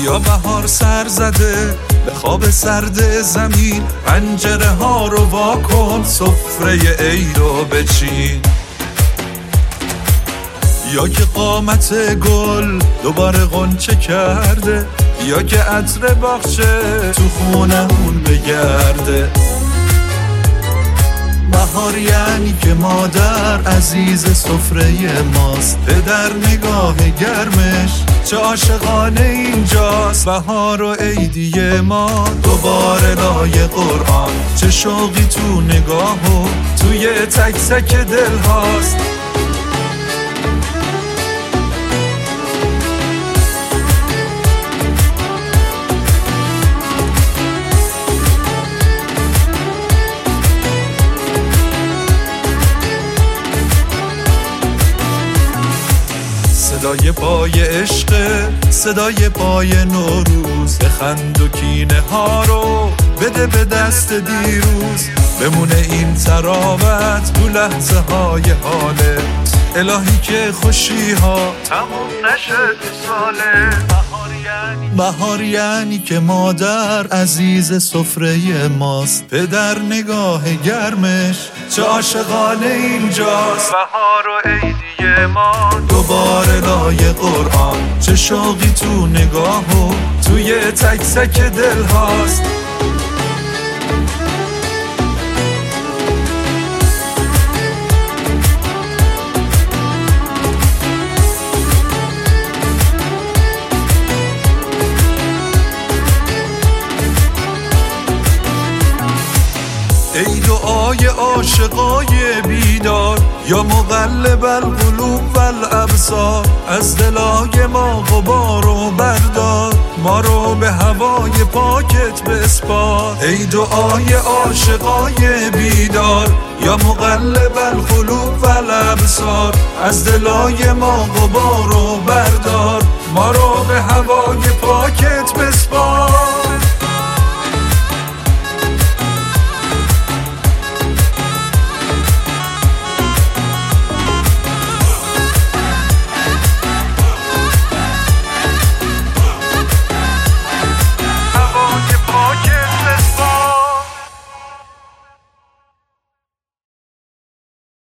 بیا بهار سر زده به خواب سرد زمین، پنجره ها رو وا کن، سفره عید رو بچین. یا که قامت گل دوباره غنچه کرده، یا که عطر باغچه تو خونمون بگرده. بهار یعنی که مادر عزیز سفره ماست، پدر نگاه گرمش چه عاشقانه اینجاست. بهار و عیدی ما دوباره لای قرآن، چه شوقی تو نگاه و توی تک تک دل هاست. صدای پای عشق، صدای پای نوروز، بخند و کینه ها رو بده به دست دیروز. بمونه این تراوت تو لحظه های حالت، الهی که خوشی ها تموم نشه تو ساله. بهار یعنی که مادر عزیز سفره ماست، پدر نگاه گرمش چه عاشقانه اینجاست. بهار و عیدی ما دوباره لای قرآن، چه شوقی تو نگاه و توی تک تک دل هاست. ای دعای عاشقای بیدار، یا مقلب القلوب والابصار، از دلای ما غبارو بردار، ما رو به هوای پاکت بسپار. ای دعای عاشقای بیدار، یا مقلب القلوب والابصار، از دلای ما غبارو بردار، ما رو به